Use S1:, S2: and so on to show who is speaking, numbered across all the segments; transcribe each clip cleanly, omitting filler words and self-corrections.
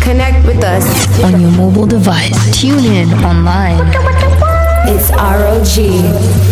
S1: Connect with us
S2: on your mobile device. Tune in online.
S1: It's ROG.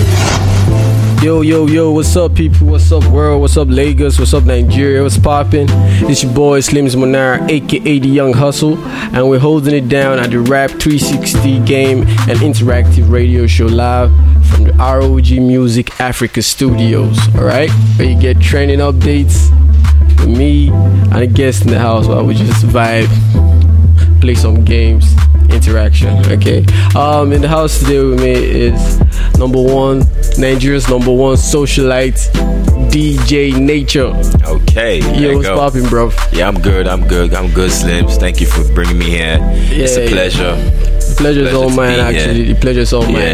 S3: Yo, what's up, people? What's up, world? What's up, Lagos? What's up, Nigeria? What's poppin'? It's your boy, Slims Monar, aka The Young Hustle, and we're holding it down at the Rap 360 game and interactive radio show live from the ROG Music Africa studios, alright? Where you get trending updates with me and a guest in the house while we just vibe, play some games, interaction, okay? In the house today with me is Nigeria's number one socialite, DJ Nature.
S4: Okay.
S3: Yo, what's poppin', bro?
S4: Yeah, I'm good, Slims. Thank you for bringing me here. It's a pleasure.
S3: The pleasure is all mine, actually. The pleasure is all mine.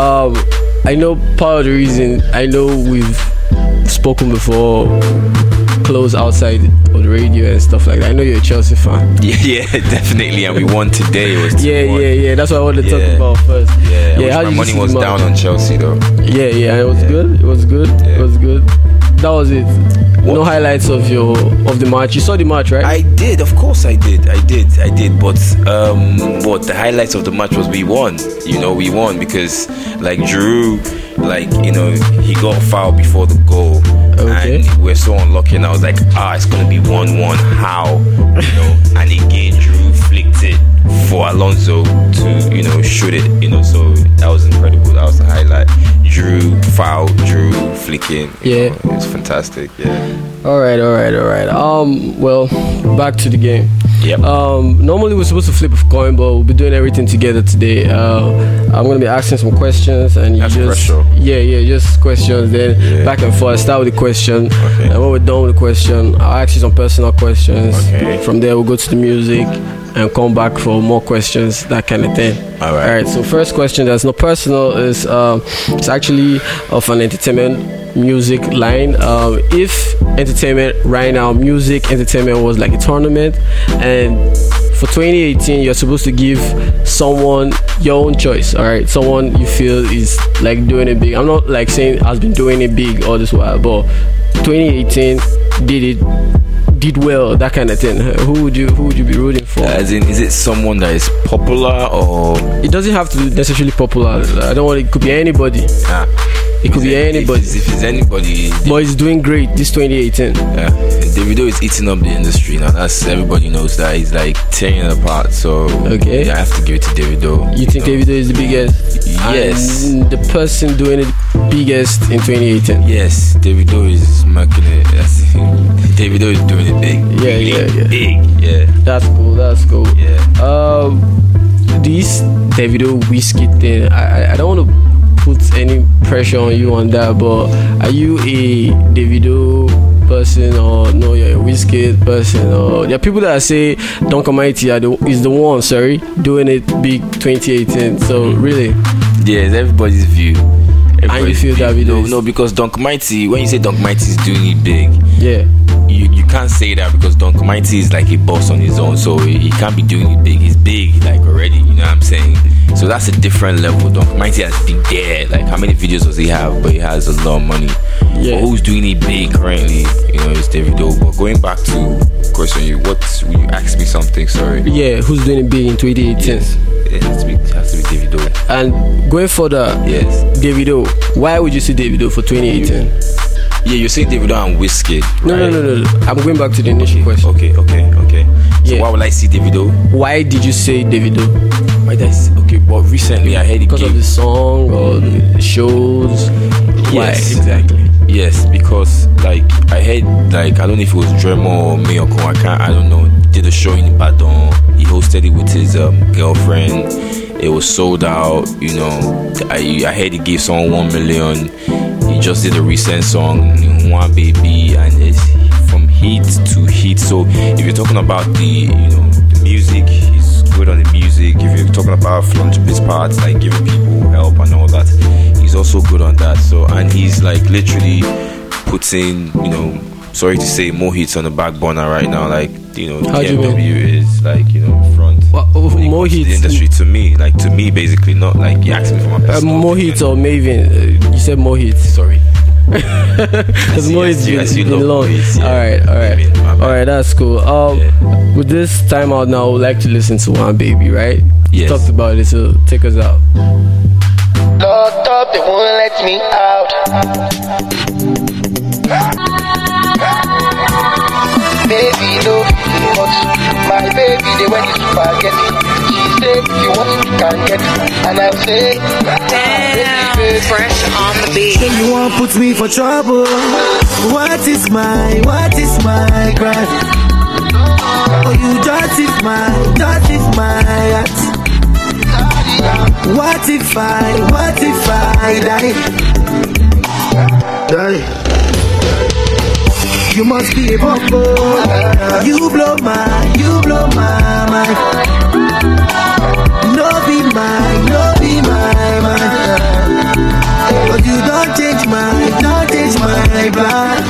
S3: I know part of the reason, I know we've spoken before, close outside of the radio and stuff like that. I know you're a Chelsea fan.
S4: Yeah, definitely. And we won today. It was
S3: yeah. That's what I wanted to talk about first.
S4: Yeah. My money was down on Chelsea though.
S3: Yeah. It was good. It was good. That was it. No highlights of the match. You saw the match, right?
S4: I did. Of course, I did. But the highlights of the match was we won. We won because Giroud, he got fouled before the goal.
S3: Okay.
S4: And we're so unlucky, and I was like, it's gonna be 1-1. How? And again, Giroud flicked it for Alonso to shoot it. So that was incredible. That was the highlight. Giroud foul, Giroud flicking.
S3: Yeah,
S4: it was fantastic. Yeah.
S3: All right. Well, back to the game.
S4: Yep.
S3: Normally we're supposed to flip a coin, but we'll be doing everything together today. I'm gonna be asking some questions, and you just questions. Then back and forth. Start with the question,
S4: okay.
S3: And when we're done with the question, I'll ask you some personal questions.
S4: Okay.
S3: From there, we'll go to the music and come back for more questions, that kind of thing.
S4: All right.
S3: So first question that's not personal is it's actually of an entertainment music line. If entertainment right now, music entertainment was like a tournament, and for 2018 you're supposed to give someone your own choice, all right, someone you feel is like doing it big. I'm not like saying has been doing it big all this while, but 2018 did well, that kind of thing. Who would you be rooting for?
S4: As in, is it someone that is popular, or
S3: it doesn't have to be necessarily popular? I don't want it could be anybody. It could be anybody.
S4: If it's anybody,
S3: but he's doing great this 2018.
S4: Yeah, Davido is eating up the industry now. That's everybody knows that. He's like tearing it apart. So
S3: okay,
S4: I have to give it to Davido.
S3: You think Davido is the biggest?
S4: Yes.
S3: And the person doing it biggest in 2018.
S4: Yes, Davido is making it. Davido is doing it big.
S3: Yeah.
S4: Big. Yeah.
S3: That's cool.
S4: Yeah.
S3: This Davido whiskey thing, I don't want to put any pressure on you on that, but are you a Davido person, or no, you're a Wizkid person? Or there are people that say Duncan Mighty is the one, doing it big 2018. So really,
S4: yeah, it's everybody's view.
S3: And you feel Davido?
S4: No, because Duncan Mighty, when you say Duncan Mighty is doing it big,
S3: yeah,
S4: you can't say that, because Duncan Mighty is like a boss on his own, so he can't be doing it big. He's big like already, you know what I'm saying? So that's a different level. Duncan Mighty has been there. Like, how many videos does he have? But he has a lot of money.
S3: Yeah.
S4: But who's doing it big currently? It's Davido. But going back to question, you asked me something? Sorry.
S3: Yeah, who's doing it big in 2018?
S4: Yes. It has to be Davido.
S3: And going further,
S4: yes,
S3: Davido. Why would you say Davido for 2018?
S4: Yeah, you're saying Davido and Wizkid. Right?
S3: No. I'm going back to the initial question.
S4: Okay. So why would I see Davido?
S3: Why did you say Davido?
S4: Why did I say? Okay, but recently I heard
S3: because of the song or the shows.
S4: Yes,
S3: why exactly?
S4: Yes, because I heard I don't know if it was Dremo or Mayoko, I don't know, did a show in Ibadan. He hosted it with his girlfriend. It was sold out. I heard he gave someone 1 million. He just did a recent song, One Baby, and it's from hit to hit. So if you're talking about the music, he's good on the music. If you're talking about philanthropist parts, like giving people help and all that, he's also good on that. So, and he's literally putting, sorry to say, more hits on the back burner right now. KMW is front.
S3: More hits
S4: the industry to me basically, not you asked me for my personal
S3: more hits or Maven. You said more hits.
S4: Sorry.
S3: Because Mo is been long.
S4: Yeah.
S3: All right, that's cool. With this time out now, I would like to listen to One Baby, right?
S4: Yes.
S3: Talked about it, so take us out.
S5: Locked up, they won't let me out. Baby, no, but my baby, they want you to forget. She said, if you want it, you can get it. And I'll say,
S6: damn, fresh on the beat.
S7: Then you won't put me for trouble. What is my crime? Oh, you justify heart. What if I die? You must be a bumble. You blow my mind. No be my mind. But you don't change my plan.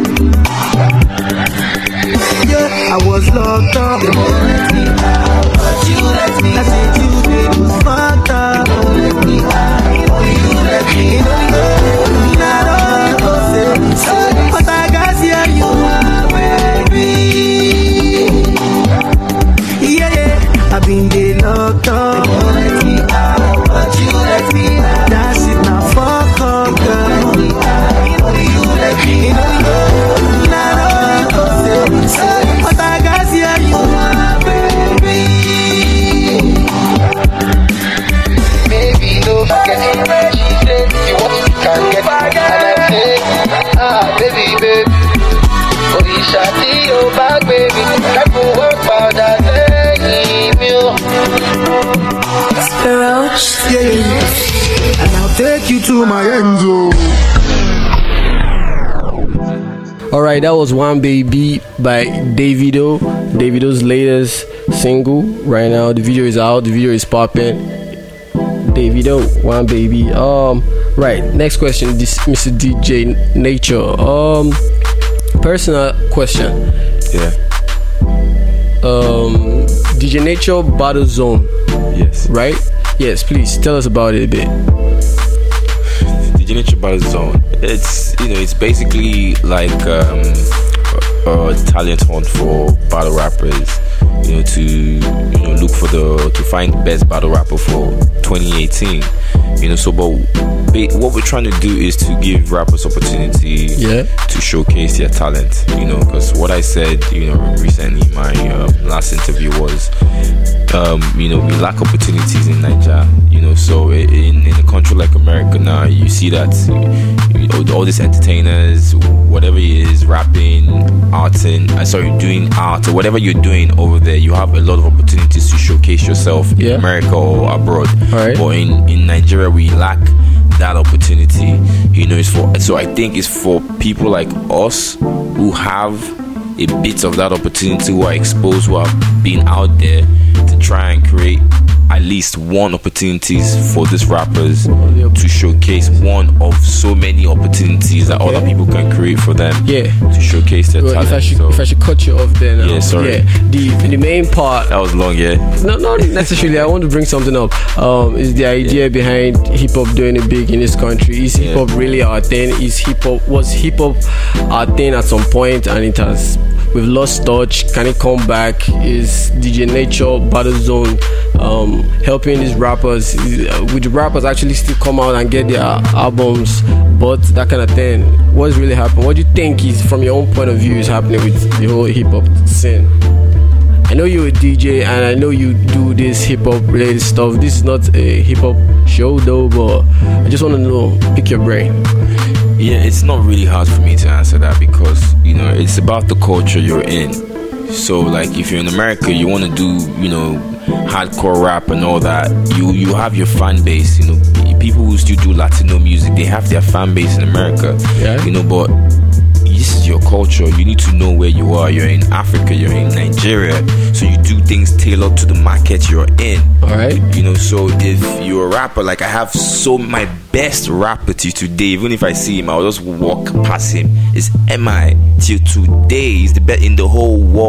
S7: Yeah, I was locked up. They won't let me out, but you let me. I said you did was fucked up. They won't let me out, but you let me. But I got you, baby. Yeah, I've been there locked up. They won't let me out, but you let me out. That's it now, fuck up, girl. You let me out. But I got you, baby.
S5: Baby, don't forget it. She said, if you want it, you can get it. And I say, baby. Oh, you shall see your back, baby. That will work for that
S1: Roach.
S7: Yeah. And I'll take you to my end zone.
S3: Alright, that was One Baby by Davido. Davido's latest single right now. The video is out, the video is popping. Davido, One Baby. Right, next question, this Mr. DJ Nature. Personal question.
S4: Yeah.
S3: DJ Nature Battle Zone.
S4: Yes.
S3: Right? Yes, please tell us about it a bit.
S4: DJ Nature Battle Zone. It's basically like a talent hunt for battle rappers. To look for to find the best battle rapper for 2018. But what we're trying to do is to give rappers opportunity to showcase their talent. Because what I said, recently in my last interview was, we lack opportunities in Nigeria. So in a country like America now, you see that all these entertainers, whatever it is, rapping, doing art or whatever you're doing over there, you have a lot of opportunities to showcase yourself in America or abroad.
S3: Right.
S4: But in Nigeria, we lack that opportunity. So I think it's for people like us who have a bit of that opportunity, who are exposed, who have been out there, to try and create at least one opportunities for these rappers to showcase one of so many opportunities that other people can create for them to showcase their talent.
S3: If I should cut you off then.
S4: Sorry.
S3: The main part.
S4: That was long,
S3: No, not necessarily. I want to bring something up. Is the idea behind hip hop doing it big in this country? Is hip hop really our thing? Was hip hop our thing at some point and we've lost touch? Can it come back? Is DJ Nature Battle Zone helping these rappers? Would the rappers actually still come out and get their albums, but that kind of thing? What's really happening? What do you think is, from your own point of view, is happening with the whole hip hop scene? I know you're a DJ and I know you do this hip hop related stuff. This is not a hip hop show though, but I just want to know, pick your brain.
S4: Yeah, it's not really hard for me to answer that because it's about the culture you're in. So like if you're in America, you want to do hardcore rap and all that, you have your fan base. People who still do Latino music, they have their fan base in America. But this is your culture. You need to know where you are. You're in Africa, you're in Nigeria, so you do things tailored to the market you're in.
S3: Alright.
S4: So if you're a rapper, like I have my best rapper till today, even if I see him, I'll just walk past him. It's MI till today. He's the best in the whole world.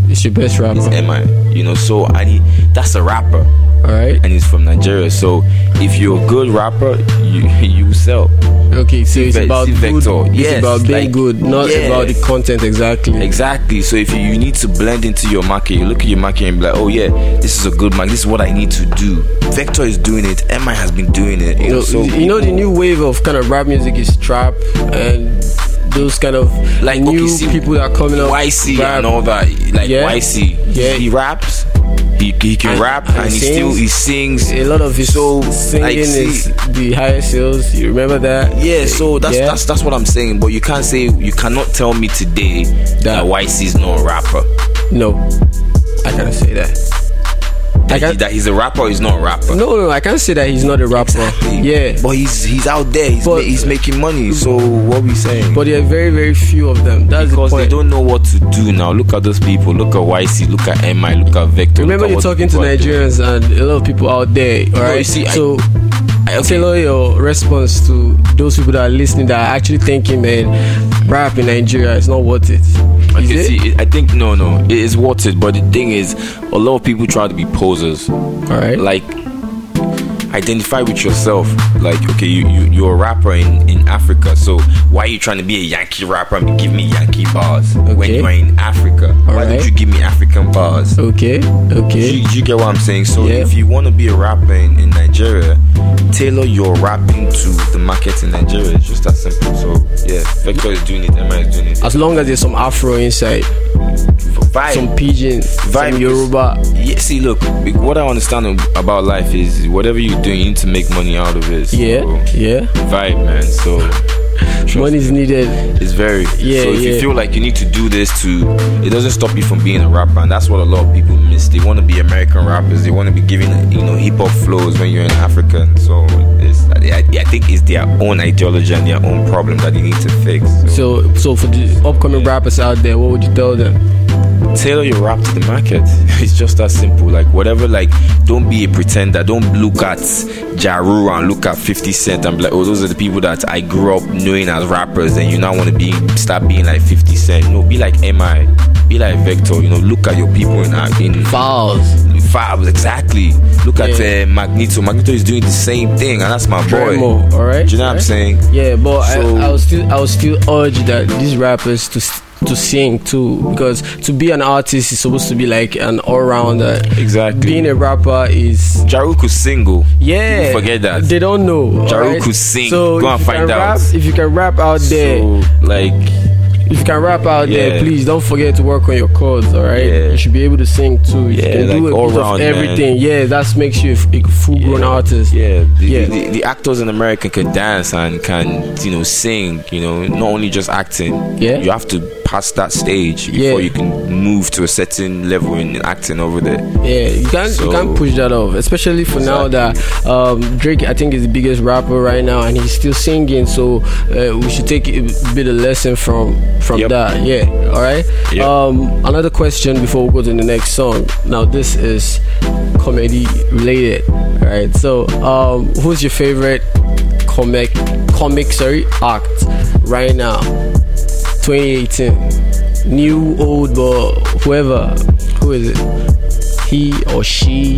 S3: It's your best rapper.
S4: It's MI. You know, so that's a rapper.
S3: All right.
S4: And he's from Nigeria. So if you're a good rapper, you sell.
S3: Okay, so it's about good.
S4: Vector.
S3: It's
S4: Yes,
S3: about being
S4: like,
S3: good, not
S4: yeah.
S3: about the content exactly.
S4: Exactly. So if you need to blend into your market, you look at your market and be like, oh yeah, this is a good market. This is what I need to do. Vector is doing it. MI has been doing it.
S3: You know, the new wave of kind of rap music is trap and those kind of
S4: like
S3: new people that are coming up.
S4: YC
S3: rap.
S4: and all that. Like YC.
S3: Yeah.
S4: He raps. He can rap and he sings.
S3: A lot of his singing is the highest sales. You remember that?
S4: Yeah, so that's what I'm saying. But you cannot tell me today that YC is not a rapper.
S3: No, I can't say that.
S4: That he's a rapper or he's not a rapper.
S3: No, I can't say that he's not a rapper.
S4: Exactly.
S3: Yeah,
S4: but he's out there. He's making money. So what we saying?
S3: But there are very, very few of them. That's
S4: because
S3: the point.
S4: They don't know what to do now. Look at those people. Look at YC. Look at MI. Look at Vector.
S3: Remember, you're talking to Nigerians and a lot of people out there. All right. So tailor your response to those people that are listening that are actually thinking, man, rap in Nigeria is not worth it.
S4: I think no, it is worth it. But the thing is, a lot of people try to be posers.
S3: All right.
S4: Like, identify with yourself. Like, okay, you're a rapper in Africa, so why are you trying to be a Yankee rapper and give me Yankee bars when you're in Africa? Why don't you give me African bars?
S3: Okay.
S4: You get what I'm saying? So if you want to be a rapper in Nigeria, tailor your rapping to the market in Nigeria. It's just that simple. So yeah, Vector is doing it, MI is doing it.
S3: As long as there's some Afro inside,
S4: vibe,
S3: some Pidgin, some Yoruba.
S4: Yeah, see, look, what I understand about life is whatever you do, you need to make money out of it. So vibe, man. So
S3: money is needed.
S4: It's very so if you feel like you need to do this it doesn't stop you from being a rapper, and that's what a lot of people miss. They want to be American rappers. They want to be giving hip hop flows when you're in Africa. So I think it's their own ideology and their own problem that they need to fix.
S3: So for the upcoming rappers out there, what would you tell them?
S4: Tailor your rap to the market. It's just that simple. Like whatever, like don't be a pretender. Don't look at Ja Rule and look at 50 Cent and be like, oh, those are the people that I grew up knowing as rappers, and you now want to start being like 50 Cent. No, be like MI, be like Vector. Look at your people in
S3: Files,
S4: exactly. Look at Magneto. Magneto is doing the same thing, and that's my boy.
S3: Dremo, all right.
S4: Do you know what I'm saying?
S3: Yeah, but I will still urge that these rappers to sing too, because to be an artist is supposed to be like an all-rounder.
S4: Exactly.
S3: Being a rapper is
S4: Ja Rule could sing.
S3: Yeah,
S4: people forget that
S3: they don't know.
S4: Ja Rule could sing.
S3: So
S4: go and find out.
S3: If you can rap out there, if you can rap out there, please don't forget to work on your chords. All right, you should be able to sing too. You can do a bit of everything. Man. Yeah, that makes you a full-grown artist.
S4: Yeah, the actors in America can dance and can sing. Not only just acting. Yeah, you have to pass that stage before you can move to a certain level in acting over there. Yeah, you can't push that off, especially for now that Drake, I think, is the biggest rapper right now, and he's still singing. So we should take a bit of lesson from that. Yeah, all right. Yep. Another question before we go to the next song. Now this is comedy related. All right. So who's your favorite comic act right now? 2018, new, old, but whoever, who is it? He or she?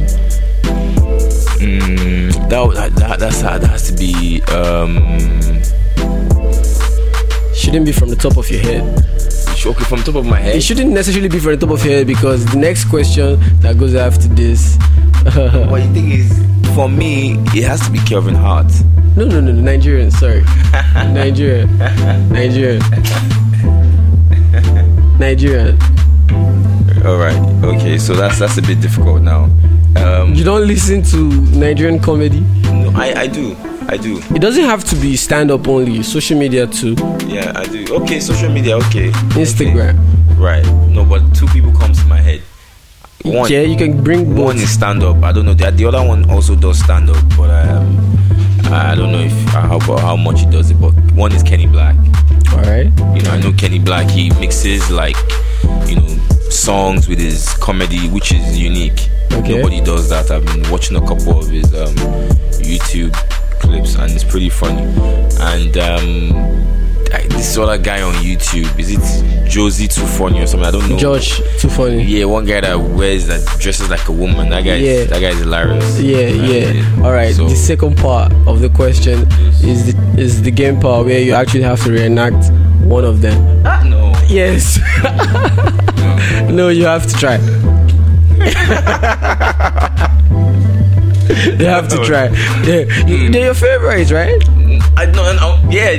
S4: That has to be. Shouldn't be from the top of your head. Okay, from the top of my head. It shouldn't necessarily be from the top of your head, because the next question that goes after this. What you think is, for me, it has to be Kevin Hart. No, Nigerian. Sorry, Nigerian. All right. Okay. So that's a bit difficult now. You don't listen to Nigerian comedy? No, I do. It doesn't have to be stand-up only. Social media too. Yeah, I do. Okay, social media. Okay. Instagram. Okay. Right. No, but two people come to my head. One, you can bring both. One is stand-up. I don't know. The other one also does stand-up, but I don't know how much he does it. But one is Kenny Black. All right. I know Kenny Black. He mixes songs with his comedy, which is unique. Okay. Nobody does that. I've been watching a couple of his YouTube clips, and it's pretty funny. And this other guy on YouTube. Is it Josie Too Funny or something? I don't know.
S3: George Too Funny.
S4: Yeah, one guy that dresses like a woman. That guy is hilarious.
S3: Yeah. All right. So, the second part of the question is the game part where you actually have to reenact one of them.
S4: No.
S3: Yes. No, you have to try. You have to try. They're your favorites, right?
S4: I know. Yeah.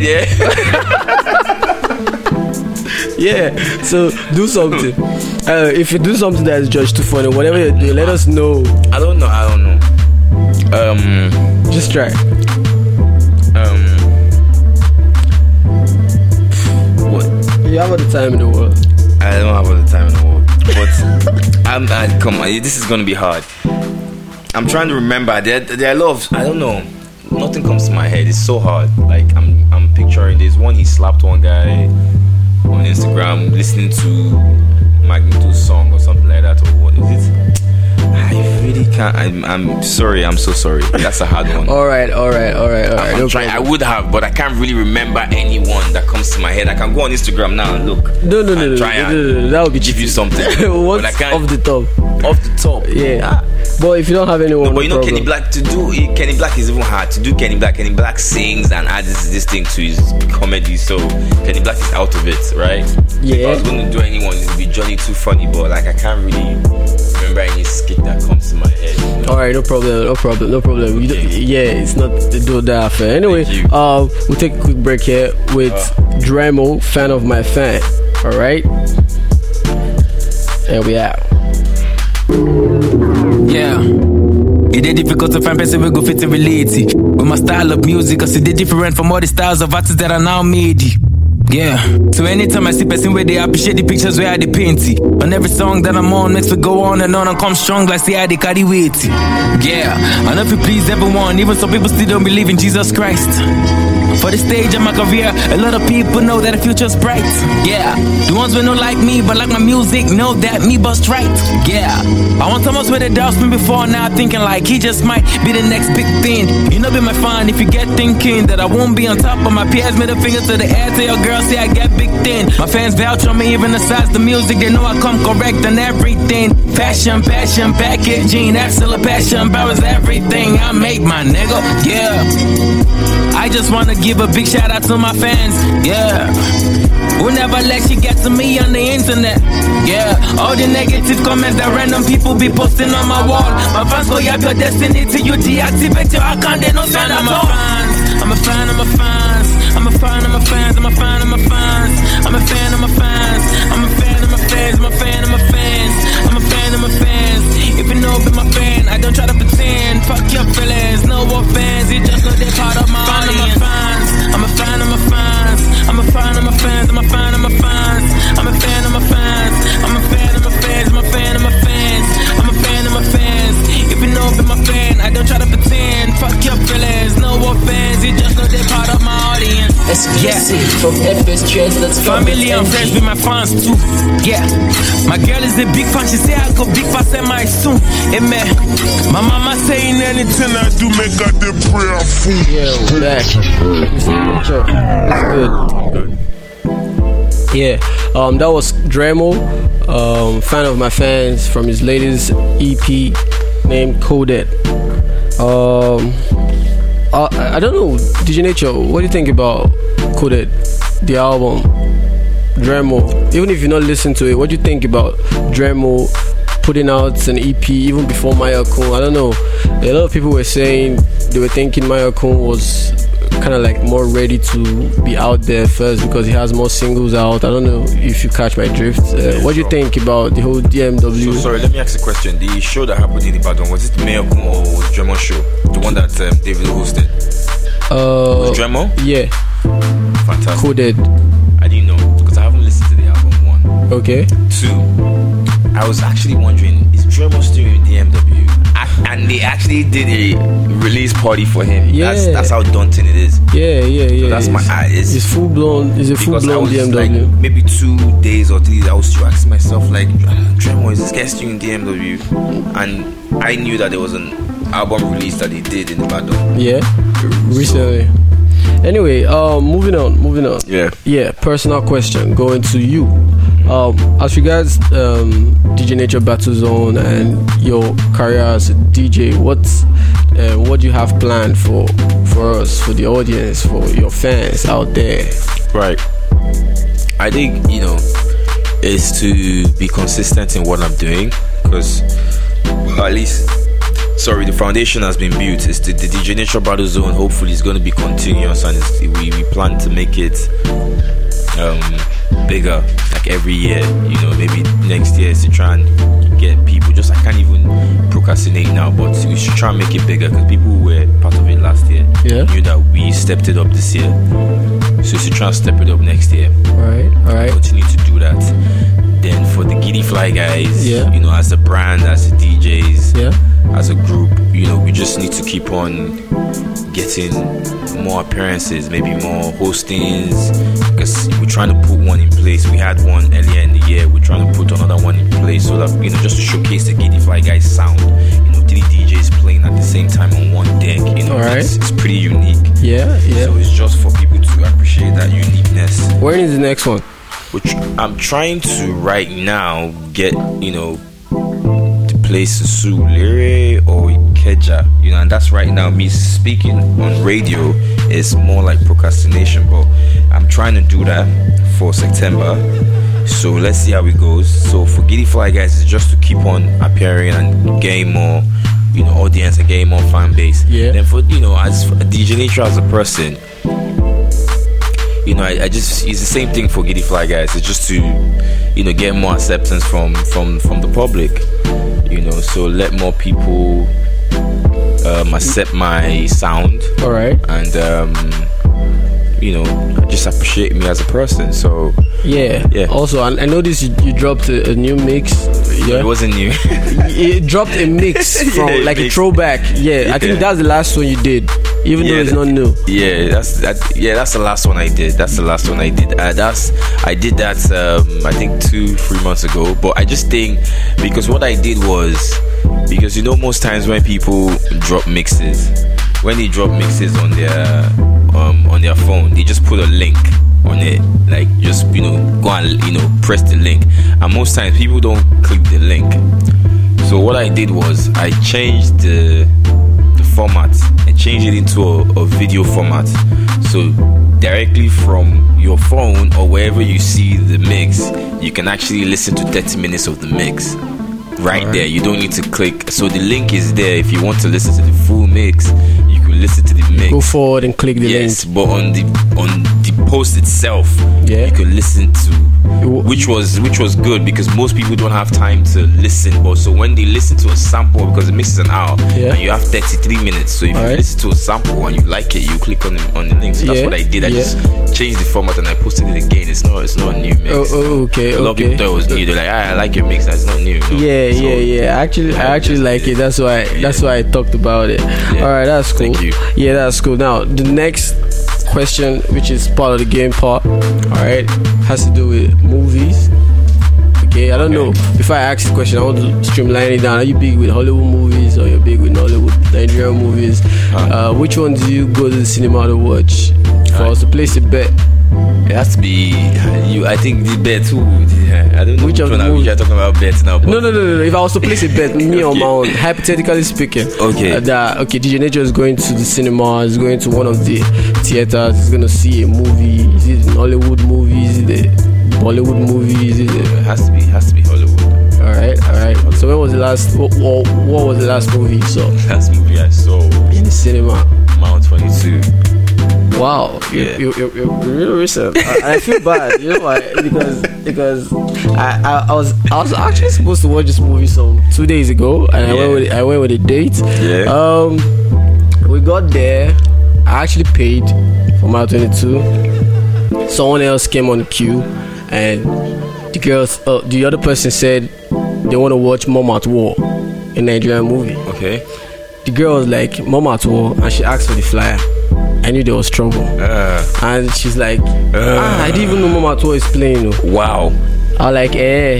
S3: Yeah. So do something. If you do something that is George Too Funny, whatever you do, let us know.
S4: I don't know.
S3: Just try.
S4: What?
S3: You have all the time in the world.
S4: I don't have all the time in the world, but come on, this is gonna be hard. I'm trying to remember. There are a lot of, I don't know. Nothing comes to my head. It's so hard. Like I'm picturing. There's one he slapped one guy on Instagram listening to Magnitude's song or something like that. Or what is it? I really can't. I'm sorry. I'm so sorry. That's a hard one.
S3: All right.
S4: I'm trying. I would have, but I can't really remember anyone that comes to my head. I can go on Instagram now and look.
S3: No. That would be
S4: give you something.
S3: What's off the top?
S4: Off the top.
S3: Yeah. But if you don't have anyone,
S4: but you know, Kenny Black Kenny Black is even hard to do. Kenny Black sings and adds this thing to his comedy, so Kenny Black is out of it, right?
S3: Yeah.
S4: If I was going to do anyone, it would be Johnny Too Funny, but like I can't really remember any skit that comes to my head. You know?
S3: All right, no problem. Yeah, it's not the do that affair. Anyway, we'll take a quick break here with Dremo, Fan of My Fan. All right, and we out.
S8: Yeah. It is difficult to find person we go fit to relate it. With my style of music, cause it is different from all the styles of artists that are now made. Yeah. So anytime I see person where they appreciate the pictures where I they paint it. On every song that I'm on makes me go on and come strong like say I they carry weight. Yeah. I know if you please everyone, even some people still don't believe in Jesus Christ. For the stage of my career, a lot of people know that the future's bright. Yeah, the ones who don't like me but like my music know that me bust right. Yeah, I want someone with a doubts me before now thinking like he just might be the next big thing. You know be my fan if you get thinking that I won't be on top of my peers. Middle finger to the air to your girl say I get big thin. My fans vouch on me even besides the music. They know I come correct on everything. Passion, packaging, absolute passion powers everything I make my nigga. Yeah, I just wanna give a big shout out to my fans, yeah. Who never let you get to me on the internet, yeah. All the negative comments that random people be posting on my wall. My fans go have your destiny till you deactivate your account. They no fan at all. I'm a fan of my fans. I'm a fan of my fans. I'm a fan of my fans. I'm a fan of my fans. I'm a fan of my fans. I'm a fan of my fans. I'm a fan of my fans. If you know be my fan, I don't try to pretend. Fuck your feelings, no offense. You just know they're part of my audience. I'm a fan of my fans. I'm a fan of my fans. I'm a fan of my fans. I'm a fan of my fans. I'm a fan of my fans. I'm a fan of my fans. I'm a fan of my fans. If you know be my fan, I don't try to pretend. Fuck your feelings, no offense. You just know they're part of my audience.
S9: Exclusive from FSTrends.com.
S8: Family and friends with my fans too. Yeah, my girl is a big fan. She say I go big fast and my soon. Amen. My mama saying anything I do make her the prayer fool.
S3: Yeah, we're back. Good. Yeah, that was Dremo, Fan of My Fans, from his latest EP named Coded. I don't know, DJ Nature, what do you think about Coded, the album? Dremo, even if you not listen to it, what do you think about Dremo putting out an EP even before Mayakun? I don't know, a lot of people were saying they were thinking Mayakun was kind of like more ready to be out there first because he has more singles out. I don't know if you catch my drift. What do you think about the whole DMW?
S4: So sorry, let me ask a question. The show that happened in Ibadan, was it Mayakun or was Dremo show? The one that David hosted? Was Dremo?
S3: Yeah.
S4: Fantastic.
S3: Coded.
S4: I didn't know because I haven't listened to the album. 1.
S3: Okay.
S4: 2, I was actually wondering, is Dremo still in DMW? And they actually did a release party for him.
S3: Yeah.
S4: That's how daunting it is.
S3: Yeah.
S4: So that's my eyes.
S3: It's full blown. It's a full blown DMW.
S4: Like maybe 2 days or 3 days, I was still asking myself like, Dremo, is this guy still in DMW? And I knew that there was an album release that he did in Ibadan.
S3: Yeah. Recently. Anyway, moving on. Yeah. Personal question going to you. As regards DJ Nature Battle Zone and your career as a DJ, what do you have planned for us, for the audience, for your fans out there?
S4: Right. I think, is to be consistent in what I'm doing, because at least, the foundation has been built. It's the DJ Nature Battle Zone. Hopefully, it's going to be continuous, and we plan to make it bigger, like every year. Maybe next year is to try and get people. I can't even procrastinate now, but we should try and make it bigger, because people who were part of it last year knew that we stepped it up this year. So we should try and step it up next year.
S3: All right.
S4: Continue to do that. Then for the Giddy Fly guys, as a brand, as the DJs, as a group, we just need to keep on getting more appearances, maybe more hostings, because we're trying to put one in place. We had one earlier in the year. We're trying to put another one in place, so that just to showcase the Giddy Fly guys sound. 3 DJs playing at the same time on one deck. It's pretty unique.
S3: Yeah.
S4: So it's just for people to appreciate that uniqueness.
S3: When is the next one?
S4: Which I'm trying to right now get, the place Surulere or Ikeja, and that's right now me speaking on radio is more like procrastination, but I'm trying to do that for September. So let's see how it goes. So for Giddy Fly guys, it's just to keep on appearing and gain more, audience and gain more fan base.
S3: Yeah.
S4: Then for as a DJ Nature as a person, I just, it's the same thing for Giddy Fly guys. It's just to, get more acceptance from the public. So let more people accept my sound.
S3: All right.
S4: And just appreciate me as a person. So yeah.
S3: Also, I noticed you dropped a new mix.
S4: It wasn't new.
S3: You dropped a mix from a throwback. I think that's the last one you did, even though it's not new.
S4: That's the last one I did. I did that I think 2-3 months ago. But I just think, because what I did was, because most times when people drop mixes, when they drop mixes on their phone, they just put a link on it, like just go and press the link, and most times people don't click the link. So what I did was I changed the format and changed it into a video format, so directly from your phone or wherever you see the mix, you can actually listen to 30 minutes of the mix right there. You don't need to click. So the link is there. If you want to listen to the full mix, you can listen to the mix.
S3: Go forward and click the link.
S4: But on the post itself, you can listen to, which was good, because most people don't have time to listen. But so when they listen to a sample, because the mix is an hour and you have 33 minutes, so if you listen to a sample and you like it, you click on the link. So that's what I did. I just changed the format and I posted it again. It's not a new mix.
S3: Okay.
S4: A lot of people thought it was new. They're like, I like your mix. That's not new.
S3: I actually like it. That's why I talked about it. All right, that's cool.
S4: Thank you.
S3: Yeah, that's cool. Now the next question, which is part of the game part, all right, has to do with movies. Okay, I don't know. Before I ask the question, I want to streamline it down. Are you big with Hollywood movies, or you're big with Nollywood, Nigerian movies? Which one do you go to the cinema to watch? For us to place a bet,
S4: it has to be you. I think the bet too. I don't know which one you're talking about bets now.
S3: No. If I was to place a bet, me on my own, hypothetically speaking, DJ Nature is going to the cinema, is going to one of the theaters, is going to see a movie. Is it an Hollywood movie? Is it a Bollywood movie?
S4: It has to be Hollywood.
S3: All right. So when was the last? What was the last movie you saw?
S4: Last movie I saw
S3: in the cinema.
S4: Mount 22.
S3: Wow, you're really recent. I feel bad, why? Because I was actually supposed to watch this movie some 2 days ago, and I went with a date. We got there. I actually paid for Mile 22. Someone else came on the queue, and the other person said they want to watch Mom at War, a Nigerian movie.
S4: Okay.
S3: The girl was like, Mom at War, and she asked for the flyer. I knew there was trouble. And she's like, I didn't even know Mama Toa is playing.
S4: Wow.
S3: I was like,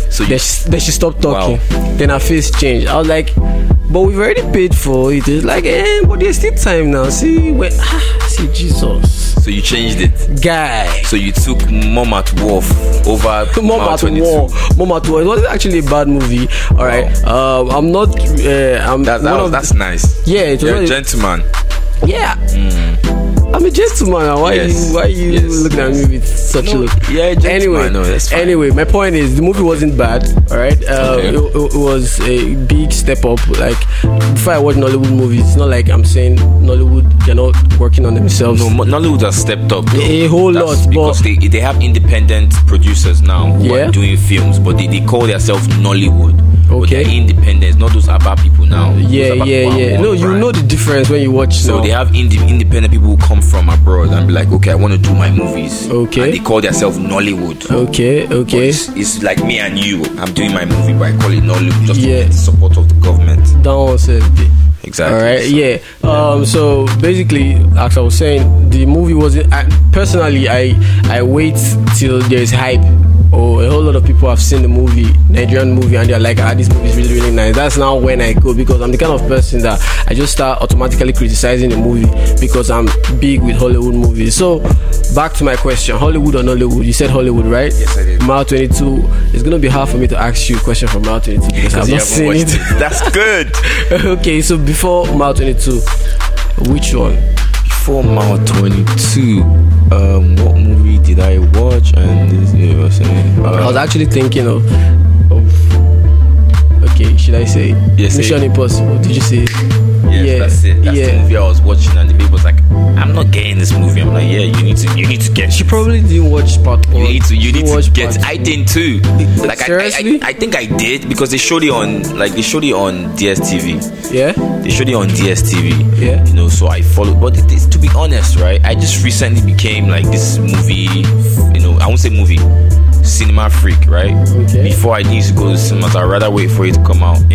S4: So
S3: then she stopped talking. Then her face changed. I was like, but we've already paid for it. It's like, but there's still time now. See Jesus.
S4: So you changed it,
S3: guy.
S4: So you took Mom at War over
S3: Mom at War. Mom at War. It wasn't actually a bad movie. All right. I'm not.
S4: That's nice.
S3: Yeah, it was
S4: You're a gentleman.
S3: Yeah. I'm a gentleman. Why are you looking at me with such a look?
S4: Yeah,
S3: anyway, my point is the movie wasn't bad. All right. It was a big step up. Like before I watch Nollywood movies, it's not like I'm saying Nollywood they're not working on themselves.
S4: No, Nollywood has stepped up
S3: a whole lot
S4: because they have independent producers now who are doing films, but they call themselves Nollywood. Okay. They're independent, not those ABBA people now.
S3: Yeah. No, you know the difference when you watch.
S4: So they have independent people who come from abroad and be like, okay, I want to do my movies.
S3: Okay.
S4: And they call themselves Nollywood.
S3: Okay.
S4: It's like me and you. I'm doing my movie, but I call it Nollywood just to get the support of the government.
S3: That was it.
S4: Exactly.
S3: All right. So basically, as I was saying, the movie wasn't. Personally, I wait till there's hype. Or a whole lot of people have seen the movie, Nigerian movie, and they're like, this movie is really, really nice. That's now when I go, because I'm the kind of person that I just start automatically criticizing the movie because I'm big with Hollywood movies. So, back to my question, Hollywood or Nollywood? You said Hollywood, right?
S4: Yes, I did.
S3: Mile 22, it's going to be hard for me to ask you a question from Mile 22 because I've not seen it.
S4: That's good.
S3: Okay, so before Mile 22, which one?
S4: Before Mile 22, what movie did I watch? And
S3: I was actually thinking of okay, should I say Mission Impossible? Did you see it?
S4: Yes, that's it. That's the movie I was watching, and the baby was like, "I'm not getting this movie." I'm like, "Yeah, you need to get."
S3: She probably didn't watch part 1.
S4: You need to get. I didn't too. Like
S3: seriously?
S4: I think I did because they showed it on DSTV.
S3: Yeah.
S4: They showed it on DSTV.
S3: Yeah.
S4: So I followed. But to be honest, right? I just recently became like this movie. I won't say movie. Cinema freak, right?
S3: Okay.
S4: Before I need to go to the cinemas, I'd rather wait for it to come out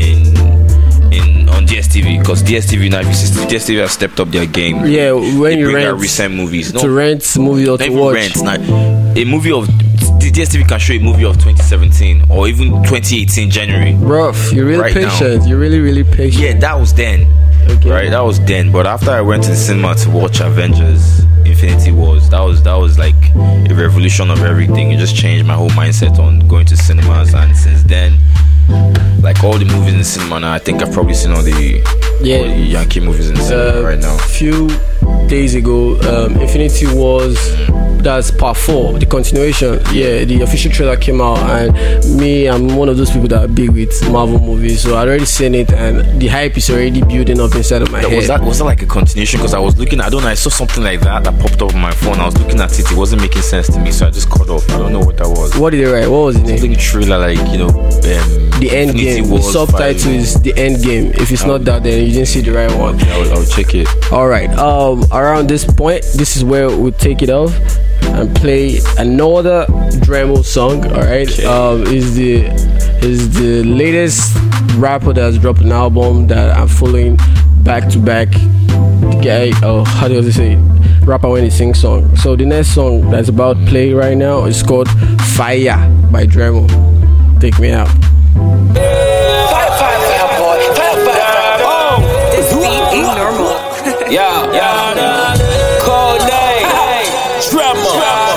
S4: on DSTV, because DSTV now, if you see, DSTV have stepped up their game.
S3: Yeah, when you rent
S4: recent movies,
S3: to rent movies or to watch.
S4: A movie of DSTV can show a movie of 2017 or even 2018 January.
S3: Bruv, you're really patient.
S4: Now.
S3: You're really patient.
S4: Yeah, that was then.
S3: Okay.
S4: Right, that was then. But after I went to the cinema to watch Avengers Infinity Wars, that was like a revolution of everything. It just changed my whole mindset on going to cinemas, and since then, like all the movies in the cinema now, I think I've probably seen all the Yankee movies in the cinema right now.
S3: Few days ago, Infinity Wars, that's part 4, the continuation. Yeah, the official trailer came out, and I'm one of those people that are big with Marvel movies, so I'd already seen it, and the hype is already building up inside of my head.
S4: Was that like a continuation? Because I was looking, I saw something like that popped up on my phone. I was looking at it, it wasn't making sense to me, so I just cut off. I don't know what that was.
S3: What did they write? What was the name?
S4: Something trailer, like
S3: the end game. The subtitle is the end game. If it's not that, then you didn't see the right one.
S4: I'll check it.
S3: All right. Around this point, this is where we'll take it off and play another Dremel song. All right. Okay. Is the latest rapper that's dropped an album that I'm following back to back. The guy, how do you say it? Rapper when he sings song. So the next song that's about to play right now is called Fire by Dremel. Take me out.
S6: This beat ain't normal.
S8: Yeah. Cold day. Dremel.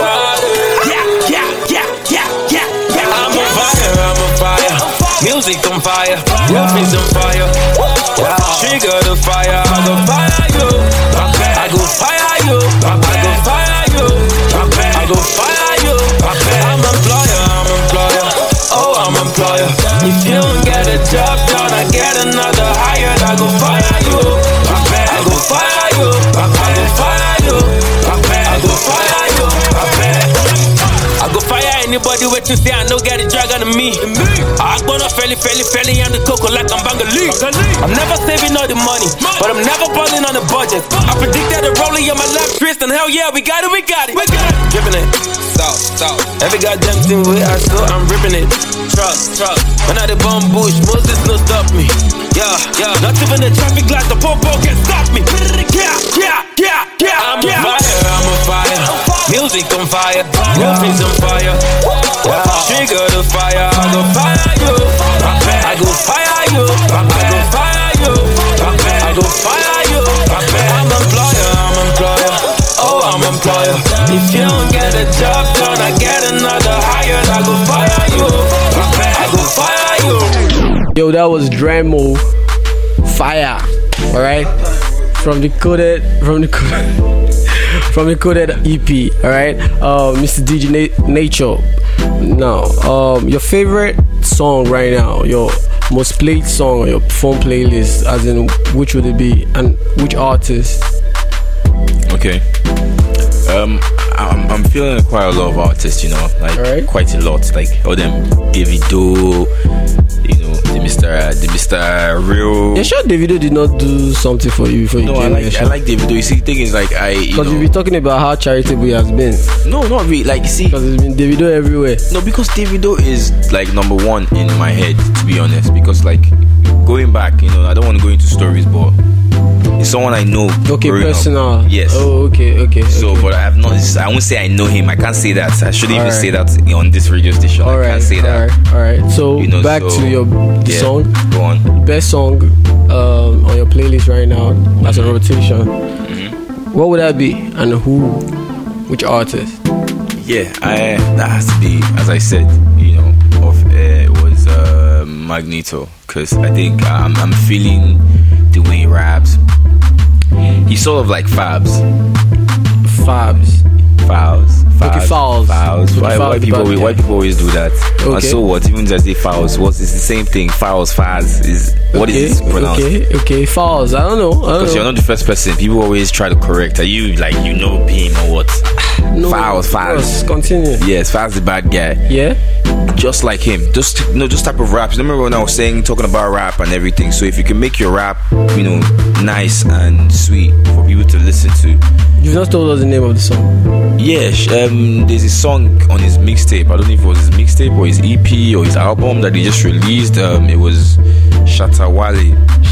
S8: Yeah. I'm on fire. Music on fire. Love is on fire. Trigger the fire. I go fire you. I go fire you. I go fire you. I go fire you. I'm employer. Oh, I'm employer. If you don't get a job done, I get another hired. I go fire you. I go fire you. I go fire you. I go fire you. I go fire anybody with you say I know get a drag on me. I gonna fairly on the cocoa like I'm Bangali. I'm never saving all the money, but I'm never balling on the budget. I predicted a rolling on my left wrist, and hell yeah, we got it. Dripping it, south. Every goddamn thing with I saw, I'm ripping it. Trust. When I the bum bush, Moses no stop me. Yeah. Not even the traffic light, the popo can stop me. Yeah. I'm on fire. Music on fire, roof is on fire. Trigger the fire, I go fire you. I go fire you. I go fire you. I go fire you. I'm employer. Oh, I'm employer. If you don't get a job done, I get another hired. I go fire you. I go fire you.
S3: Yo, that was Dremo Fire. Alright? From the coded EP, alright? Mr. DJ Nature. Now, your favorite song right now, your most played song on your phone playlist, as in which would it be and which artist?
S4: Okay. I'm feeling quite a lot of artists, you know, like quite a lot, like all them Davido, you know, the Mr. Real.
S3: Yeah, sure, Davido did not do something for you before you came.
S4: I like Davido. You see, the thing is, like, because
S3: you've been talking about how charitable he has been.
S4: No, not really. Like, you see,
S3: because it's been Davido everywhere.
S4: No, because Davido is like number one in my head, to be honest. Because like going back, you know, I don't want to go into stories, but it's someone I know.
S3: Okay, personal.
S4: Up. Yes.
S3: Oh, okay.
S4: So, but I have not. I won't say I know him. I can't say that. I shouldn't even say that on this radio station. I can't say that.
S3: All right. So, you know, back to your song.
S4: Go on.
S3: Best song on your playlist right now as a rotation. What would that be, and who? Which artist?
S4: Yeah, that has to be, as I said, you know, it was Magneto, because I think I'm feeling the way he raps. He's sort of like Fabs.
S3: Okay, Fouls.
S4: Why people always do that? Okay. And so what? Even just say Fouls, it's the same thing. Fouls, Faz is what is it pronounced?
S3: Okay, Fouls. I don't know.
S4: Because you're not the first person. People always try to correct. Are you like him or what?
S3: No,
S4: Faz.
S3: Continue.
S4: Yes, Faz the bad guy.
S3: Yeah.
S4: Just like him. Just type of rap. Remember when I was talking about rap and everything? So if you can make your rap, you know, nice and sweet for people to listen to.
S3: You've not told us the name of the song.
S4: Yes, there's a song on his mixtape. I don't know if it was his mixtape or his EP or his album that he just released. It was Shatawale.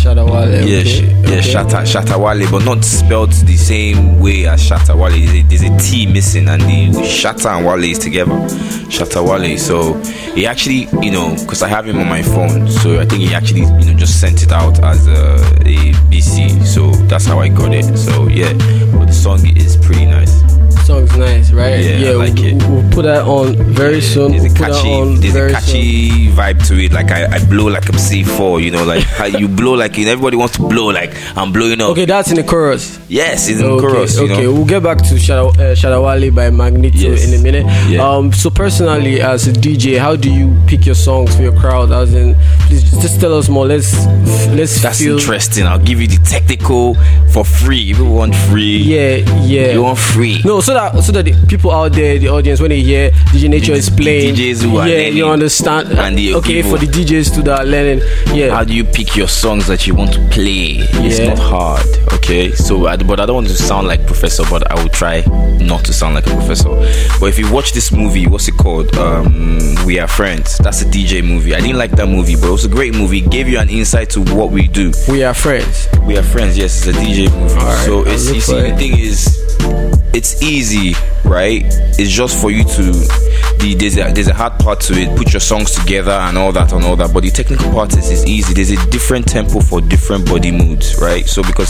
S4: Shatawale, but not spelled the same way as Shatawale. There's a T missing, and the Shatta and Wale is together. Shatawale. So he actually, you know, because I have him on my phone, so I think he actually, you know, just sent it out as a BC. So that's how I got it. So yeah, but the song is pretty nice.
S3: Song's nice, right?
S4: Yeah, I like it.
S3: We'll put that on very soon.
S4: There's a catchy vibe to it. Like I blow like I'm C4, you know, like how you blow like everybody wants to blow like I'm blowing up.
S3: Okay, that's in the chorus.
S4: Yes, it's in the chorus.
S3: Okay, we'll get back to Shadawale by Magneto in a minute. Yeah. So personally, as a DJ, how do you pick your songs for your crowd? As in, please just tell us more. Let's.
S4: That's interesting. I'll give you the technical for free. If you want free,
S3: yeah,
S4: you want free.
S3: No, so that the people out there, the audience, when they hear DJ Nature is playing,
S4: DJs who are learning,
S3: you understand.
S4: And
S3: for the DJs too that are learning,
S4: how do you pick your songs that you want to play? It's not hard, okay? So, but I don't want to sound like Professor, but I will try not to sound like a professor. But if you watch this movie, what's it called? We Are Friends. That's a DJ movie. I didn't like that movie, but it was a great movie. It gave you an insight to what we do.
S3: We Are Friends.
S4: We Are Friends. Yes, it's a DJ movie. Right, so you see, the thing is, it's easy, right? It's just for you to there's a hard part to it. Put your songs together and all that. But the technical part is easy. There's a different tempo for different body moods, right? So because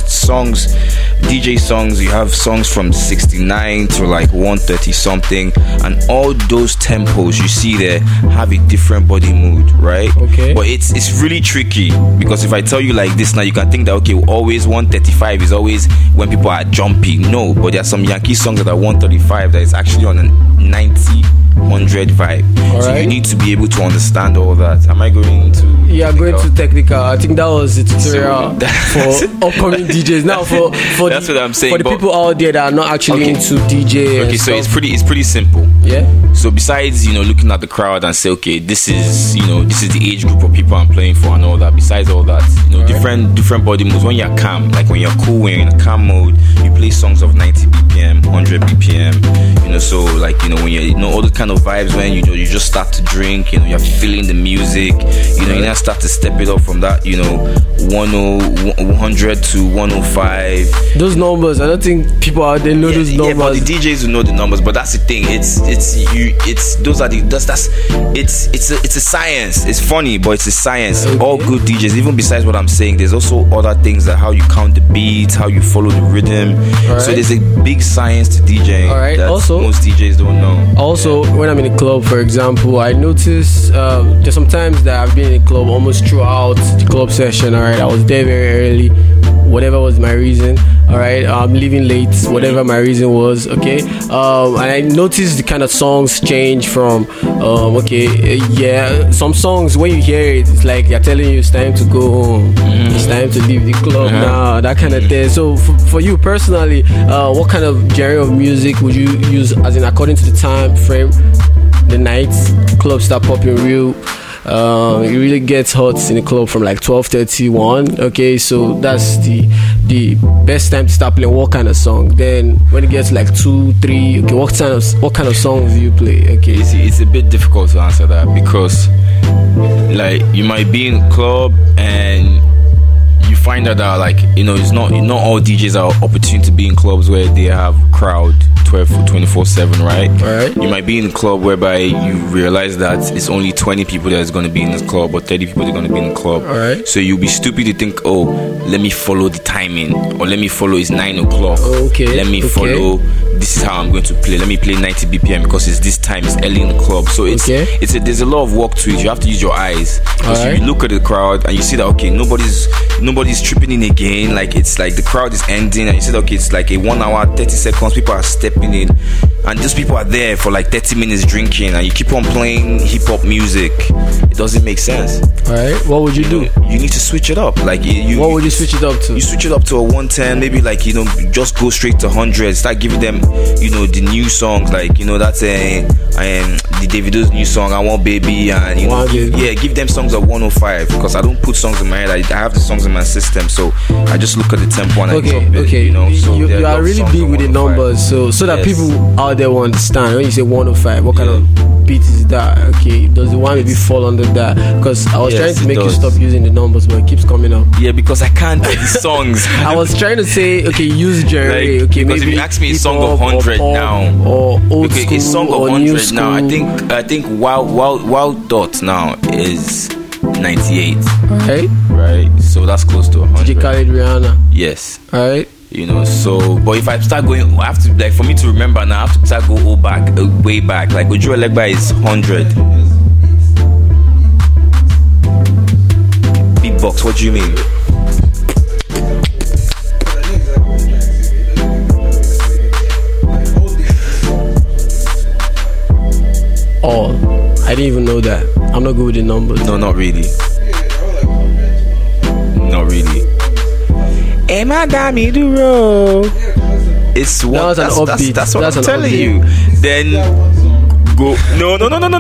S4: DJ songs, you have songs from 69 to like 130 something, and all those tempos you see there have a different body mood, right?
S3: Okay.
S4: But it's really tricky, because if I tell you like this now, you can think that okay, always 135 is always when people are jumpy. No, but there are some Yankee songs that are 135 that is actually on a 90-100 vibe. So you need to be able to understand all that. Am I going to?
S3: Yeah, going to technical. I think that was the tutorial for upcoming DJs. Now for
S4: that's what I'm saying.
S3: For the people out there that are not actually into DJ.
S4: Okay, so it's pretty simple.
S3: Yeah.
S4: So besides, you know, looking at the crowd and say, okay, this is the age group of people I'm playing for and all that. Besides all that, you know, different body moves. When you're calm, like when you're cool, when you're in a calm mode, you play songs of 90 BPM, 100 BPM. You know, so like when you're all the kind of vibes when you just start to drink. You're feeling the music. You now start to step it up from that. 100 to 105.
S3: Those numbers, I don't think people out there know those numbers.
S4: Yeah, but the DJs will know the numbers. But that's the thing. It's a science. It's funny, but it's a science. Okay. All good DJs, even besides what I'm saying, there's also other things like how you count the beats, how you follow the rhythm. Right. So there's a big science to DJing that also, most DJs don't know.
S3: Also, when I'm in a club, for example, I notice there's sometimes that I've been in a club almost throughout the club session. Alright, I was there very early, whatever was my reason. Alright, I'm leaving late, whatever my reason was. Okay, and I noticed the kind of songs change from some songs when you hear it, it's like they're telling you it's time to go home, it's time to leave the club now, that kind of thing. So for you personally, what kind of genre of music would you use, as in according to the time frame, the nights clubs start popping real? It really gets hot in the club from like 12:31. Okay, so that's the best time to start playing what kind of song. Then when it gets like 2, 3, okay, what kind of songs do you play? Okay,
S4: it's a bit difficult to answer that because like you might be in a club and you find out that like it's not all DJs are opportune to be in clubs where they have crowd 24/7, right?
S3: Alright.
S4: You might be in a club whereby you realize that it's only 20 people that's going to be in this club or 30 people that are going to be in the club.
S3: Alright.
S4: So you'll be stupid to think, oh, let me follow the timing, or let me follow it's 9 o'clock.
S3: Okay.
S4: Let me follow, this is how I'm going to play. Let me play 90 BPM because it's this time, it's early in the club. So there's a lot of work to it. You have to use your eyes. Because if you look at the crowd and you see that okay, nobody's tripping in again, like it's like the crowd is ending and you see that okay, it's like a 1 hour 30 seconds, people are stepping in and those people are there for like 30 minutes drinking and you keep on playing hip-hop music. It doesn't make sense.
S3: Alright, what would you do?
S4: You need to switch it up. Like
S3: what would you switch it up to?
S4: You switch it up to a 110, maybe like just go straight to 100. Start giving them the new songs, like that's the Davido's new song I Want Baby, and give them songs at 105 because I don't put songs in my head. I have the songs in my system, so I just look at the tempo and I drop it. So
S3: you are really big with the numbers, so that people out there will understand. When you say 105, what kind of beat is that? Okay, does the one maybe fall under that? Because I was trying to make you stop using the numbers, but it keeps coming up.
S4: Yeah, because I can't get the songs.
S3: I was trying to say, okay, use genre.
S4: Like,
S3: okay,
S4: because
S3: maybe
S4: if you ask me a song of 100 now,
S3: or old school,
S4: a song of
S3: or
S4: 100 now, I think Wild Dot now is 98. Right. So that's close to 100.
S3: DJ Khaled, Rihanna.
S4: Yes.
S3: Alright.
S4: So but if I start going, I have to, like, for me to remember now, I have to start go way back. Like Ojo Elegba is 100. Beatbox, what do you mean?
S3: Oh, I didn't even know that. I'm not good with the numbers.
S4: No, not really. Not really. Emma Dami Duro. It's what that's what I'm telling you. Then go no.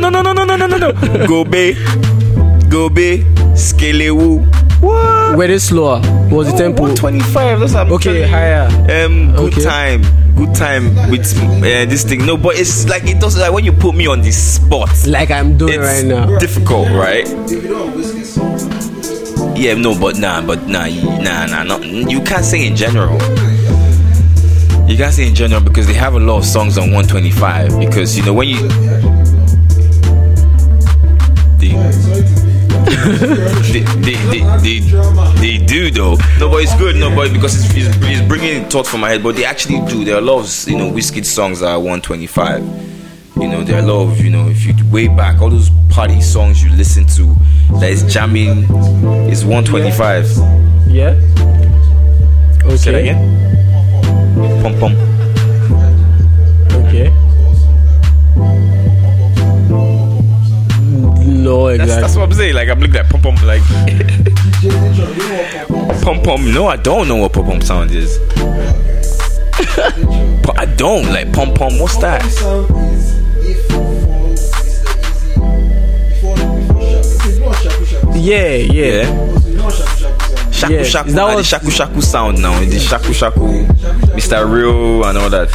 S4: Go be Skelewu. What?
S3: Where is slower? What was the tempo?
S4: 125. That's
S3: okay, higher.
S4: Good time with this thing. No, but it's like it does, like when you put me on this spot,
S3: like I'm doing right now.
S4: Difficult, right? Yeah, no, but nah. You can't say in general. You can't say in general because they have a lot of songs on 125. Because when you they do though. No, but it's good. No, but because it's bringing thought from my head. But they actually do. There are a lot of Wizkid songs that are 125. There are a lot of if you way back, all those party songs you listen to that is jamming is 125.
S3: Yeah. Okay.
S4: Say that again. Pom pom.
S3: Okay. No, exactly.
S4: That's what I'm saying. Like I'm looking at pom pom, like pom pom. No, I don't know what pom pom sound is. But I don't like pom pom. What's that?
S3: Yeah.
S4: shaku
S3: Yeah,
S4: shaku,
S3: is that
S4: the
S3: what-
S4: shaku shaku sound now. The shaku shaku, Mr. Real and all that.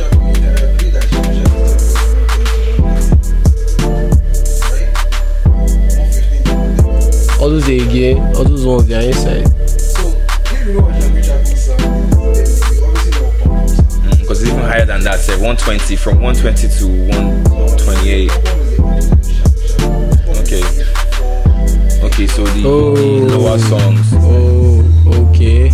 S3: All those again, all those ones they are inside.
S4: Because it's even higher than that. Say 120, from 120 to 128. Okay, so the lower songs.
S3: Oh, okay.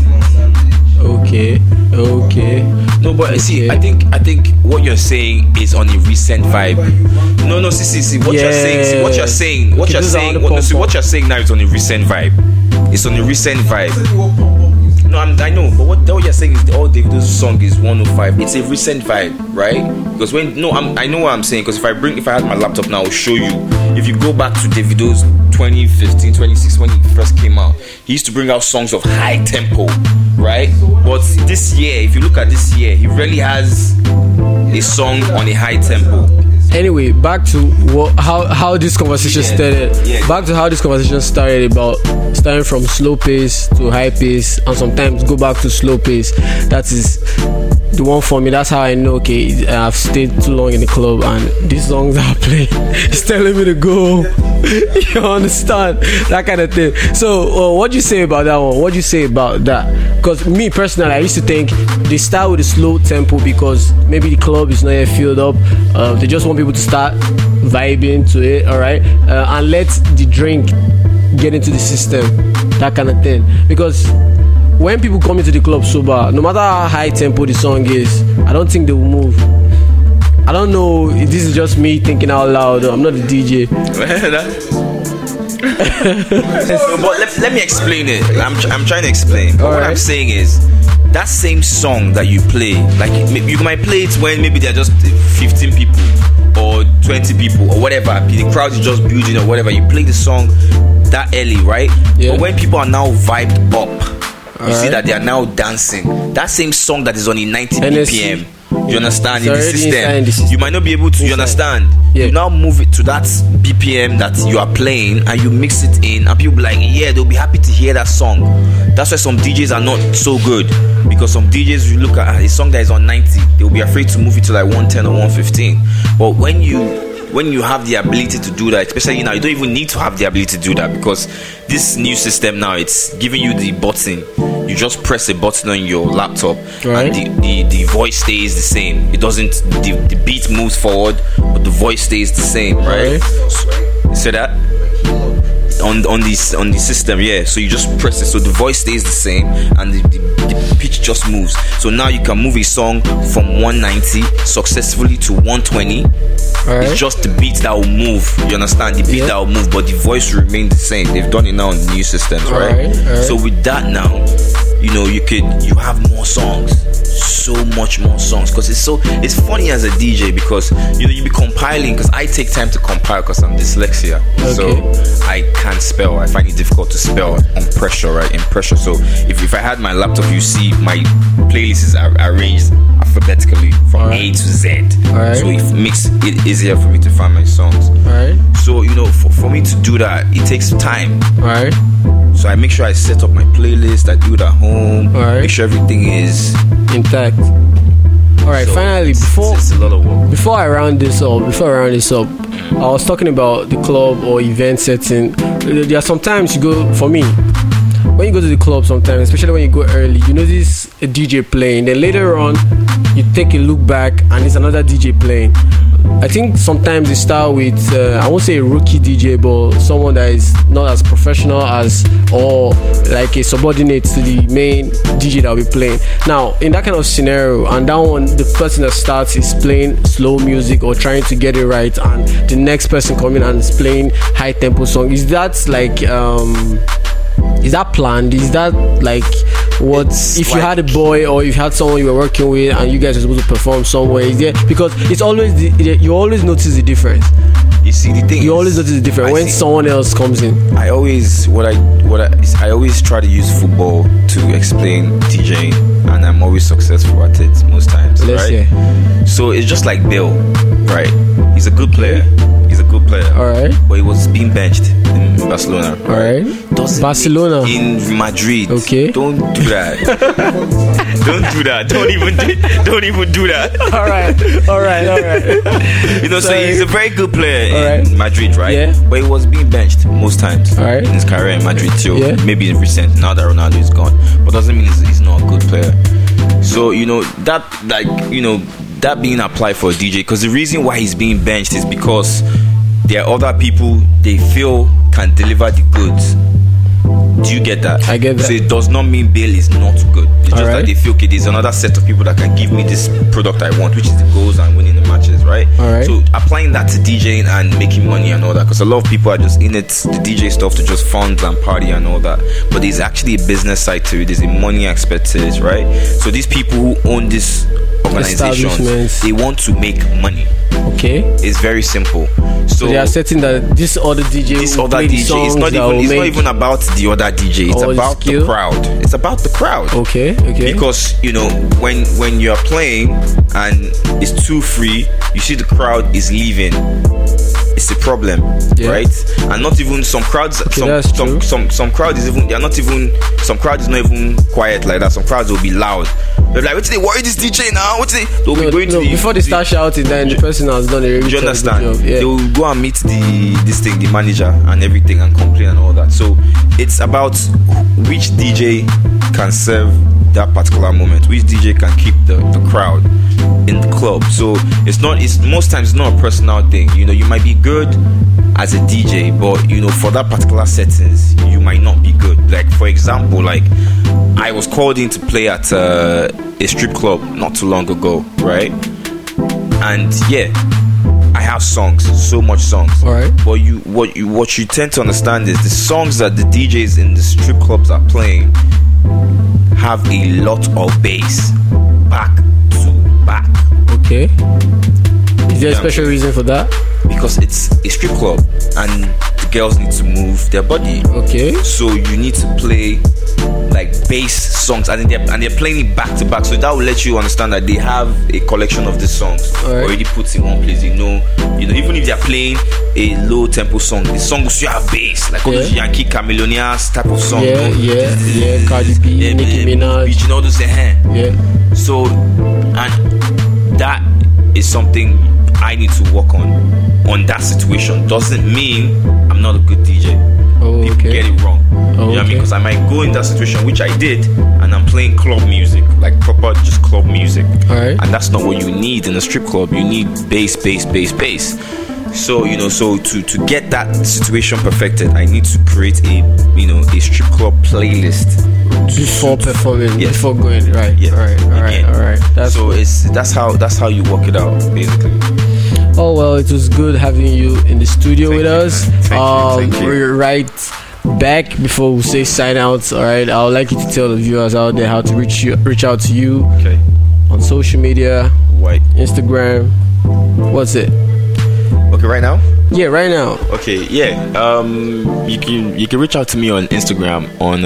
S4: No, but see, I think what you're saying is on a recent vibe. No, see, what you're saying, what you're saying now is on a recent vibe. It's on a recent vibe. No, I know, but what you're saying is all Davido's song is 105. It's a recent vibe, right? Because I know what I'm saying. Because if I had my laptop now, I'll show you. If you go back to Davido's 2015, 2016 when he first came out, he used to bring out songs of high tempo, right? But this year, if you look at this year, he really has a song on a high tempo.
S3: Anyway, back to how this conversation started. Back to how this conversation started about starting from slow pace to high pace, and sometimes go back to slow pace. That is the one for me. That's how I know. Okay, I've stayed too long in the club, and these songs are playing. It's telling me to go. You understand that kind of thing. So, what do you say about that one? What do you say about that? Because me personally, I used to think they start with a slow tempo because maybe the club is not yet filled up. They just want people to start vibing to it, all right, and let the drink get into the system, that kind of thing. Because when people come into the club sober, no matter how high tempo the song is, I don't think they will move. I don't know if this is just me thinking out loud. I'm not a DJ.
S4: But let me explain it. I'm trying to explain. But what I'm saying is, that same song that you play, like you might play it when maybe there are just 15 people or 20 people or whatever, the crowd is just building or whatever. You play the song that early, right?
S3: Yeah.
S4: But when people are now vibed up, you see that they are now dancing. That same song that is on a 90 BPM. You understand? In the system, you might not be able to. You understand?
S3: Yeah.
S4: You now move it to that BPM that you are playing, and you mix it in, and people be like, yeah, they'll be happy to hear that song. That's why some DJs are not so good, because some DJs, you look at a song that is on 90, they'll be afraid to move it to like 110 or 115. But when you have the ability to do that, especially now, you don't even need to have the ability to do that, because this new system now, it's giving you the button. You just press a button on your laptop,
S3: right,
S4: and the voice stays the same. It doesn't, the beat moves forward, but the voice stays the same, right? So that on the system, yeah. So you just press it, so the voice stays the same, and the pitch just moves. So now you can move a song from 190 successfully to 120. It's just the beat that will move. You understand? The beat that will move, but the voice will remain the same. They've done it now on the new systems, right? So with that now, you know, you have more songs, so much more songs, because it's funny as a DJ, because you be compiling, because I take time to compile because I'm dyslexia, so I can't spell. I find it difficult to spell on pressure, right? In pressure. So if I had my laptop, you see my playlists are arranged alphabetically from A to Z, so it makes it easier for me to find my songs. So for me to do that, it takes time. So I make sure I set up my playlist, I do it at home, make sure everything is
S3: intact. Alright, so finally,
S4: it's a lot of work.
S3: Before I round this up, I was talking about the club or event setting. There are sometimes you go, for me, when you go to the club sometimes, especially when you go early, you notice a DJ playing, then later on you take a look back and it's another DJ playing. I think sometimes they start with I won't say a rookie DJ, but someone that is not as professional as, or like a subordinate to the main DJ that will be playing. Now in that kind of scenario, and that one, the person that starts is playing slow music or trying to get it right, and the next person coming and is playing high tempo song, is that like is that planned? Is that like what if you had a boy or if you had someone you were working with and you guys were supposed to perform somewhere? Is there, because it's always you always notice the difference.
S4: You see, the thing
S3: you always notice the difference when someone else comes in.
S4: I always I always try to use football to explain DJing, and I'm always successful at it most times. So it's just like Bill, right? He's a good player. player.
S3: All right.
S4: But he was being benched in Barcelona.
S3: All right. Barcelona.
S4: In Madrid.
S3: Okay.
S4: Don't do that. Don't do that. Don't even do that.
S3: All right.
S4: You know, so he's a very good player
S3: right.
S4: in Madrid, right?
S3: Yeah.
S4: But he was being benched most times
S3: right.
S4: in his career in Madrid too.
S3: Yeah.
S4: Maybe in recent, now that Ronaldo is gone. But doesn't mean he's not a good player. So, you know, that being applied for a DJ, because the reason why he's being benched is because there are other people they feel can deliver the goods. Do you get that?
S3: I get that.
S4: So it does not mean Bale is not good. It's just
S3: right.
S4: that they feel, okay, there's another set of people that can give me this product I want, which is the goals and winning the matches, right?
S3: All right.
S4: So applying that to DJing and making money and all that, because a lot of people are just in it, the DJ stuff, to just fund and party and all that. But there's actually a business side to it. There's a money aspect to it, right? So these people who own this organizations, they want to make money.
S3: Okay.
S4: It's very simple. So
S3: they are setting that this other DJ,
S4: it's not even about the other DJ. It's about the crowd. It's about the crowd.
S3: Okay.
S4: Because, you know, when you are playing and it's too free, you see the crowd is leaving. It's a problem, right? And not even some crowds. Some crowd is even. They're not even. Some crowd is not even quiet like that. Some crowds will be loud. They're like, "What's they worry this DJ now? What's they?" They'll be going to
S3: before they start shouting. Then the person has done a really
S4: do you understand?
S3: Job. Yeah.
S4: They will go and meet the manager and everything and complain and all that. So it's about which DJ can serve that particular moment, which DJ can keep the crowd in the club. So it's most times it's not a personal thing. You know, you might be good as a DJ, but you know, for that particular settings, you might not be good. Like, for example, like I was called in to play at a strip club not too long ago, right? And yeah, I have songs, so much songs.
S3: All right.
S4: But what you tend to understand is the songs that the DJs in the strip clubs are playing have a lot of bass, back to back.
S3: Okay. Is there a special reason for that?
S4: Because it's a strip club and the girls need to move their body.
S3: Okay.
S4: So you need to play like bass songs, and they're playing it back to back. So that will let you understand that they have a collection of these songs already put in one place. You know, even if they're playing a low tempo song, the song will still have bass, like all those Yankee Chameleonias type of song.
S3: Yeah. Cardi B, Nicki Minaj.
S4: You know those
S3: Yeah.
S4: So, and that is something I need to work on that situation. Doesn't mean I'm not a good DJ. People get it wrong. You know what I mean? Because I might go in that situation, which I did, and I'm playing club music, like proper just club music.
S3: Alright.
S4: And that's not what you need in a strip club. You need bass. So, you know, so to get that situation perfected, I need to create a strip club playlist
S3: before performing,
S4: yes.
S3: before going right.
S4: Yes.
S3: All right.
S4: That's how you work it out, basically.
S3: Oh well, it was good having you in the studio with us.
S4: Thank you.
S3: We're right back before we say sign out. All right, I would like you to tell the viewers out there how to reach out to you.
S4: Okay.
S3: On social media, Instagram. What's it?
S4: Okay, right now?
S3: Yeah, right now.
S4: Okay, yeah. You can reach out to me on Instagram on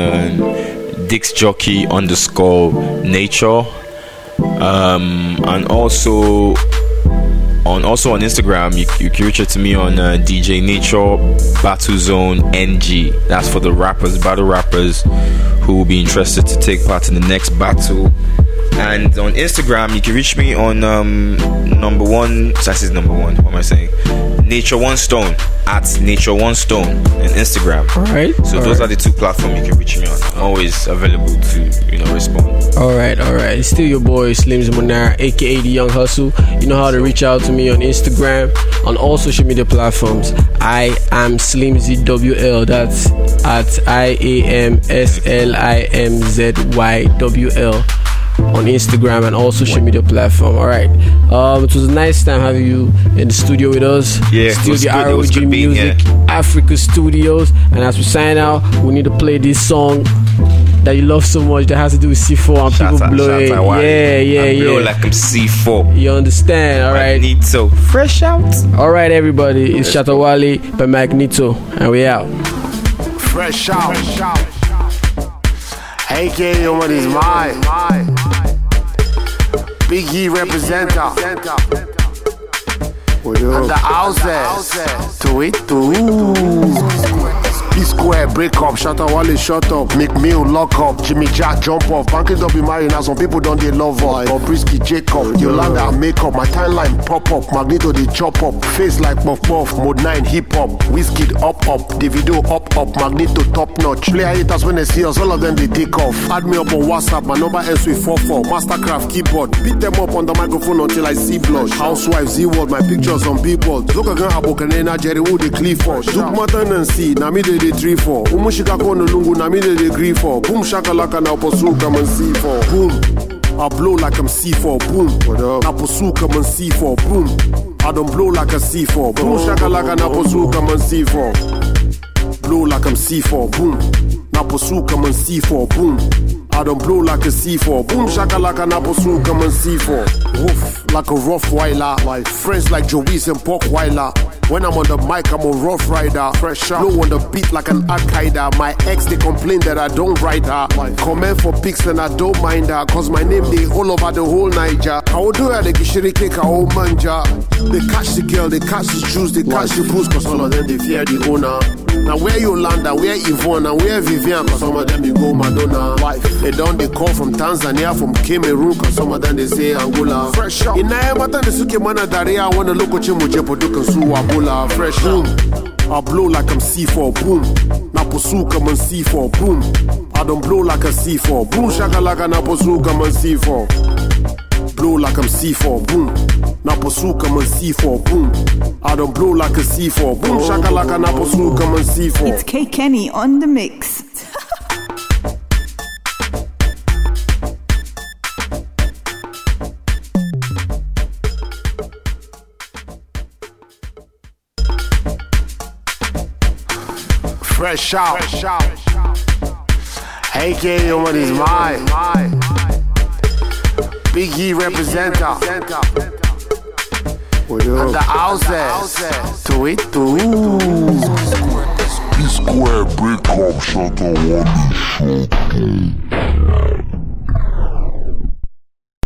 S4: DixJockey_nature. And also on Instagram, you can reach out to me on DJ Nature Battle Zone NG. That's for the battle rappers who will be interested to take part in the next battle. And on Instagram, you can reach me on number one. What am I saying? Nature One Stone at Nature One Stone on Instagram.
S3: All right.
S4: So those are the two platforms you can reach me on. I'm always available to respond.
S3: All right. It's still your boy Slims Munir, aka The Young Hustle. You know how to reach out to me on Instagram, on all social media platforms. I am SlimzyWL. That's at IAMSLIMZYWL. On Instagram and all social media platform. Alright. It was a nice time having you in the studio with us.
S4: Yeah,
S3: still the ROG Music Africa Studios. And as we sign out, we need to play this song that you love so much that has to do with C4 and people blow it. Yeah.
S4: Blow like I'm C4.
S3: You understand? Alright.
S4: Magneto. Fresh out.
S3: Alright, everybody. It's Shatta Wale by Magneto. And we out.
S10: Fresh out. AKA what is mine. Big E representer. And the houses to it too. P-Square, break up, Shatta Wale, shut up. McMill, lock up, Jimmy Jack, jump off. Banking don't be married now, some people don't they love us. Bobrisky, Jacob, Yolanda, makeup. My timeline pop up, Magneto, they chop up. Face like Puff Puff, Mode 9, hip hop. Wizkid, up, Davido, up, Magneto, top notch. Player haters when they see us, all of them they take off. Add me up on WhatsApp, my number ends with 44. Mastercraft, keyboard. Beat them up on the microphone until I see blood. Housewife, Z-World, my pictures on billboards. Look again, Abokanena, Jerry Wood, the Clifford. Duke Martin and C, na me they 3-4. Umushika kono lungu na me they agree for. Boom shakalaka na pursue come and see for. Boom, I blow like I'm C4. Boom, what up? Na pursue come and see for. Boom, I don't blow like a C4. Boom shakalaka na pursue come and see for. Blow like I'm C4. Boom, na pursue come and see for. Boom, I don't blow like a C4. Boom shakalaka na pursue come and see for. Woof, like a rough whiler. Like friends like Joey's and Porkweiler. When I'm on the mic, I'm a rough rider. Fresh out, blow on the beat like an Al-Qaeda. My ex, they complain that I don't write her. Comment for pics and I don't mind her. Cause my name, they all over the whole Niger. I will do it, they kishiri cake, I will manja. They catch the girl, they catch the juice, they catch the booze. Cause all of them, they fear the owner. Now where Yolanda, where Yvonne, and where Vivian. Cause some of them, they go Madonna. They don't, they call from Tanzania, from Cameroon. Cause some of them, they say Angola. Fresh out. In Naemata, they suke mana daria. I wanna look at you, Mojepo, Dukan Suwa. Fresh boom, I blow like I'm C4. Boom, na pursue come and C4. Boom, I don't blow like a C4. Boom, shakalaka na pursue come and C4. Blow like I'm C4. Boom, na pursue come and C4. Boom, I don't blow like a C4. Boom, shakalaka na pursue come and C4.
S11: It's K Kenny on the mix.
S10: Fresh out. AK on his mind. Big E representer. And the houses to it too.
S12: P-Square, break up, Shatta Wale, shut up.